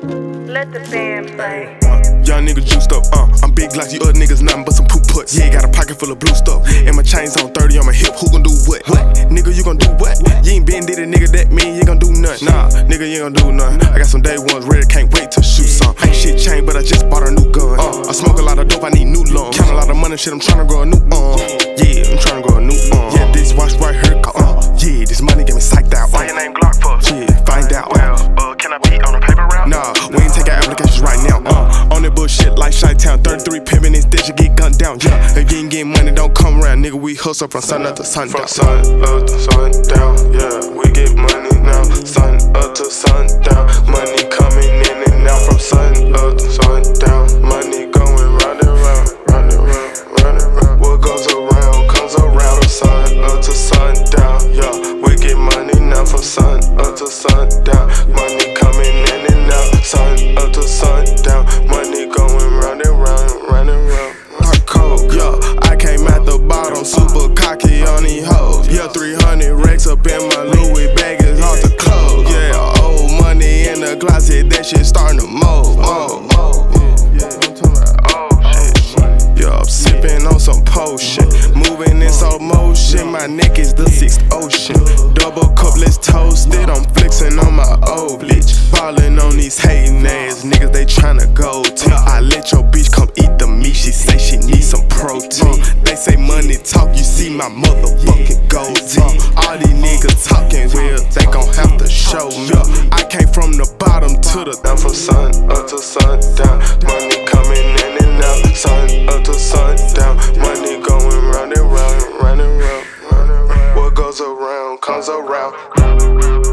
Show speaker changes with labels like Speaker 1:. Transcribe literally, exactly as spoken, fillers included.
Speaker 1: Let the band play.
Speaker 2: Uh, young nigga juiced up, uh I'm big like you other niggas, nothing but some poop putts. Yeah, got a pocket full of blue stuff, and my chains on thirty on my hip. Who gon' do what? What? Nigga, you gon' do what? You ain't been did it, nigga, that mean you ain't gon' do nothing. Nah, nigga, you ain't gon' do nothing. I got some day ones ready, can't wait to shoot some. Ain't shit changed, but I just bought a new gun. Uh, I smoke a lot of dope, I need new lungs. Count a lot of money, shit, I'm tryna grow a new arm. Yeah, I'm tryna grow a new arm. Yeah, this watch right here, uh, yeah, this money get me psyched out.
Speaker 3: Why your name Glock for?
Speaker 2: Yeah, find out.
Speaker 3: Well, uh, can I be on a paper route?
Speaker 2: Nah, we ain't take our applications right now. Uh, on that bullshit like Chi-Town, thirty-three pimpin' instead you get gunned down. Yeah, if you ain't getting money, don't come around, nigga. We hustle from sun up to sundown.
Speaker 3: From sun up to sundown, yeah, we get money now. Sun up to sundown, money coming in and out. From sun up to sundown, money going round and round, round and round, round and round. What goes around comes around. From sun up to sundown, yeah, we get money now. From sun up to sundown, money coming in and out. Sun up to sundown, money going round and round, round and round.
Speaker 2: Hot cold, yeah, I came at the bottom, super cocky on these hoes. Yeah, three hundred racks up in my Louis bag is off the clothes. Yeah, old money in the closet, that shit starting to mold. Oh, yeah, I'm talking about oh shit. Yeah, I'm sipping on some potion, moving in slow motion. My neck is the sixth ocean. Double cup, let's toast it. I'm flexing on my old bitch, ballin' on these hating ass niggas. They tryna go to. I let your bitch come eat the meat. She say she needs some protein. They say money talk. You see my motherfucking goatee. All these niggas talking, well, they gon' have to show me. I came from the bottom to the
Speaker 3: down. From sun up to sundown, money coming in and out. Sun up to sundown, money going round and round, round and round, round and round. What goes around comes around.